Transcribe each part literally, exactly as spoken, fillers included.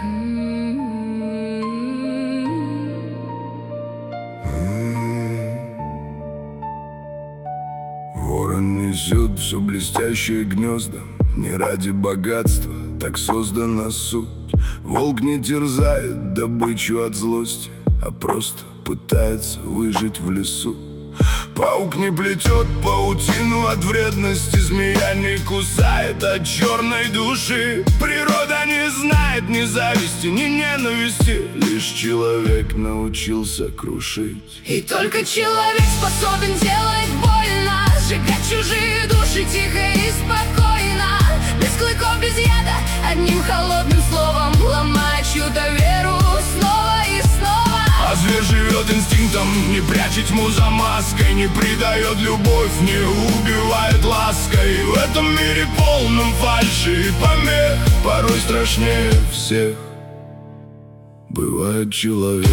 Ворон несет все блестящие гнезда, не ради богатства, так создана суть. Волк не терзает добычу от злости, а просто пытается выжить в лесу. Паук не плетет паутину от вредности, змея не кусает от черной души. Природа не знает ни зависти, ни ненависти, лишь человек научился крушить. И только человек способен делать больно, сжигать чужие души тихо и спокойно, без клыков, без яда, одним холодным словом, ломая чью-то веру снова и снова. А зверь живет инстинктом, не прячет тьму за маской, не предает любовь, не убивает лаской. В этом мире полном фальши и помех, порой страшнее всех бывает человек.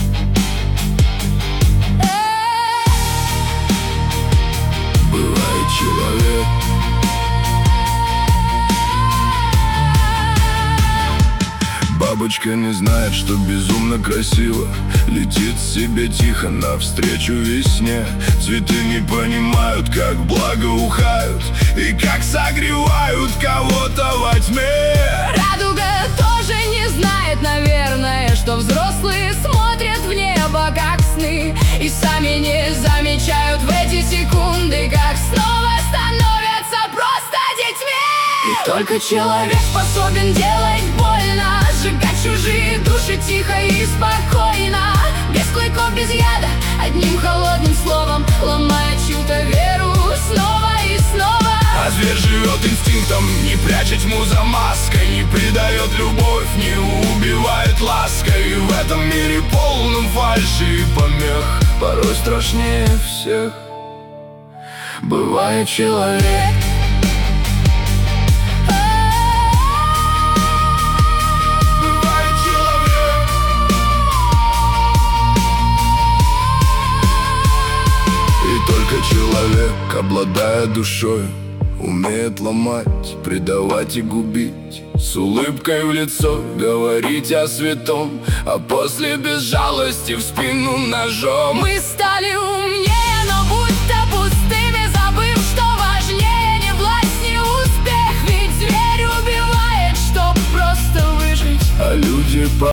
Бывает человек. Бабочка не знает, что безумно красиво, летит себе тихо навстречу весне. Цветы не понимают, как благоухают и как согревают кого-то во тьме. Радуга тоже не знает, наверное, что взрослые смотрят в небо, как сны, и сами не замечают в эти секунды, как снова становятся просто детьми. И только человек способен делать больно, сжигать чужие души тихо и спокойно, без клыков, без яда, одним холодным словом, ломая чью-то веру снова и снова. А зверь живет инстинктом, не прячет тьму за маской, не предает любовь, не убивает лаской. И в этом мире полном фальши и помех, порой страшнее всех бывает человек. Человек, обладая душой, умеет ломать, предавать и губить, с улыбкой в лицо говорить о святом, а после без жалости в спину ножом. Мы стали умнее, но будто пустыми, забыв, что важнее не власть, не успех. Ведь зверь убивает, чтоб просто выжить, а люди по